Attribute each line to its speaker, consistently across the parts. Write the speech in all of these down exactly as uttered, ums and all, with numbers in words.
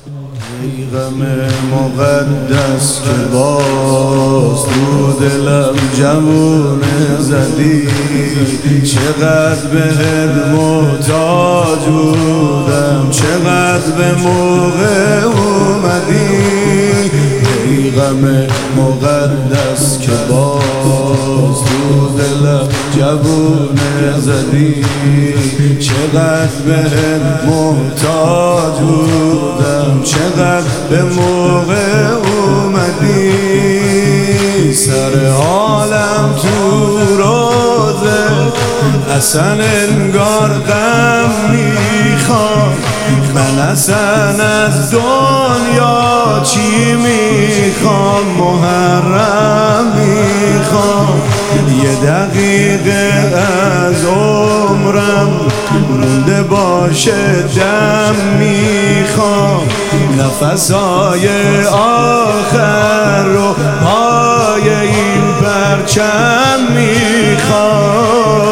Speaker 1: ای غم مقدس که باز تو دلم جوونه زدی، چقدر بهت محتاج بودم، چقدر به موقع اومدی. ای غم مقدس که باز تو دلم جوونه زدی، چقدر بهت محتاج بودم، چقدر به موقع اومدی. سر حالم تو روزه اصلا انگار غم میخوام، من اصلا از دنیا چی میخوام؟ محرم میخوام، یه دقیقه از عمرم مونده باشه دم میخوام، نفسای آخر رو پای این پرچم میخوام.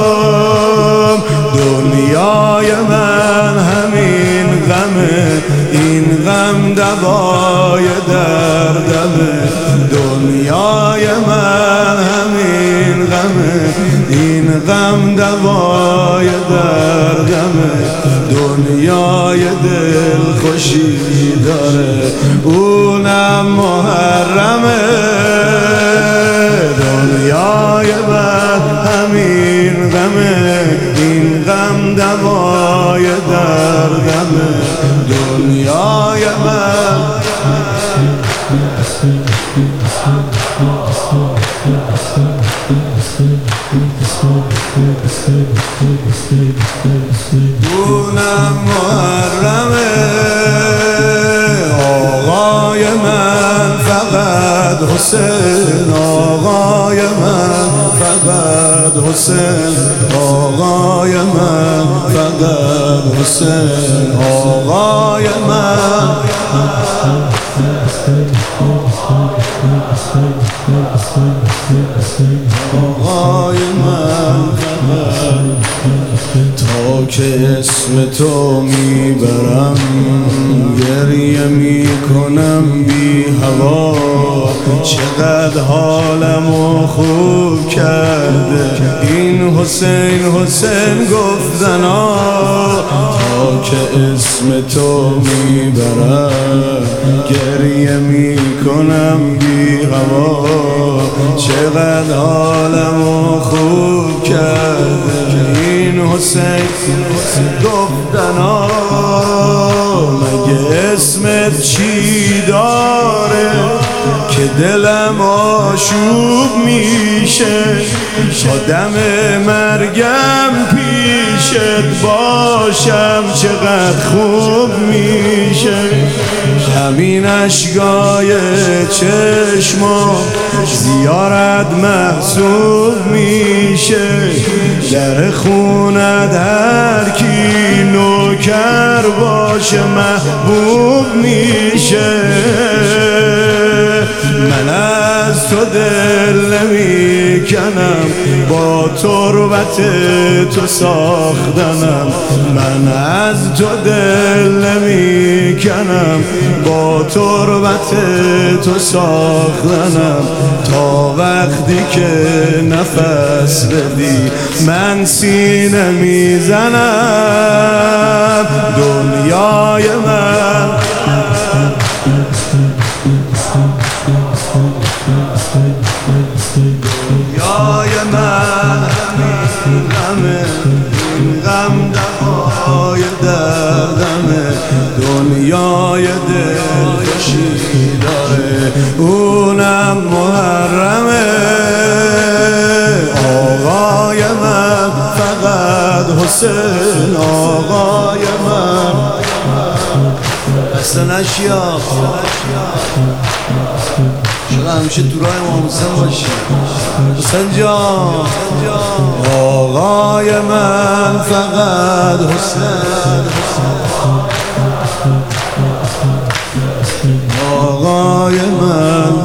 Speaker 1: دنیای من همین غمه، این غم دوای دردمه. دنیای من همین غمه، این غم دوای دردمه. دنیای دل خوشی داره، اونم محرمه. دنیای من همین غمه، این غم دوای دردمه. دنیای من اونم محرمه. آقای من فقط حسین، آقای من فقط حسین، آقای من فقط حسین، آقای من. آقای من تا که اسم تو میبرم گریه میکنم بی هوا، چقدر حالمو خوب کرده این حسین حسین گفتنا. تا که اسم تو میبرم گریه میکنم بی هوا، چقدر حالمو خوب کرده این حسین گفتنا. مگه اسمت چی داره که دلم آشوب میشه؟ آدم مرگم پیشت باشم چقدر خوب میشه. همین اشکای چشما زیارت محسوب میشه. در خونت هر کی نوکر باشه محبوب میشه. من از تو دل نمی کنم، با تربت تو ساختنم. من از تو دل نمی کنم، با تربت تو ساختنم. تا وقتی که نفس بدی من سینه میزنم. دنیای من دنیای من همین غمه، غم دوای دردمه. دنیای دل خوشی داره، اونم محرمه. آقای من فقط حسین، آقای من اصلا نشیا شما همیشه تو راه امام حسین باشی. حسین جان آقای من فقط حسین، آقای من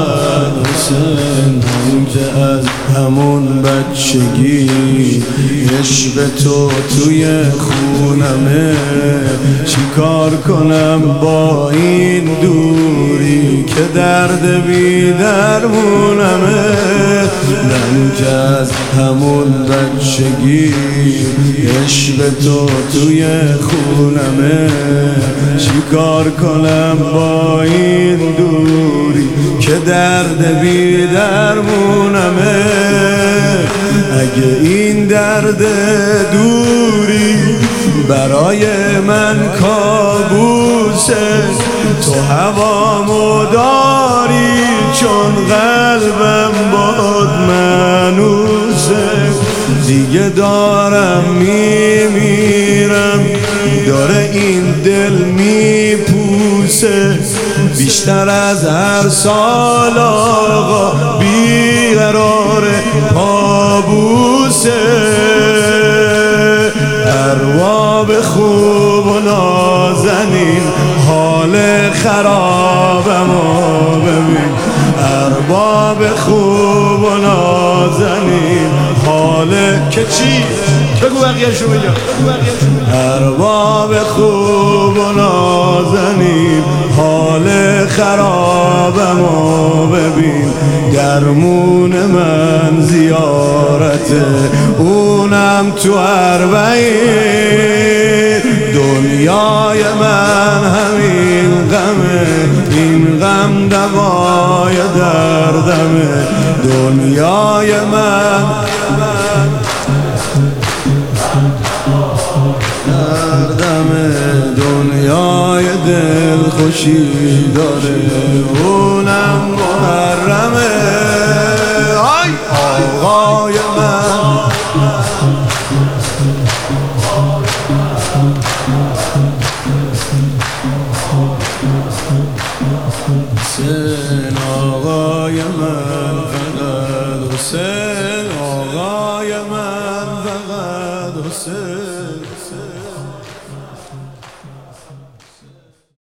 Speaker 1: فقط حسین. هم که از همون بچگی عشق تو توی خونمه، چی کار کنم با این دوری که درد بی درمونمه. رنج از همون بچگی عشق تو توی خونمه، چی کار کنم با این دوری که درد بی درمونمه. اگه این درد دوری برای من کابوسه، تو هوامو داری چون قلبم باد منوسه. دیگه دارم میمیرم، داره این دل میپوسه، بیشتر از هر سال آقا بیقرار پابوسه. ارباب خوب و نازنین حال خرابمو ببین. ارباب خوب و نازنین حال که چی؟ بگو بقیه‌شو بگم. ارباب خوب و نازنین حال خرابمو ببین. درمون من زیارته، اونم تو اربعین. دنیای من همین غمه، این غم دوای دردمه. دنیای من دردمه، دنیای دل خوشی داره، اونم محرمه. آی آقای من حسین، آقای من فقط حسین، آقای من فقط حسین.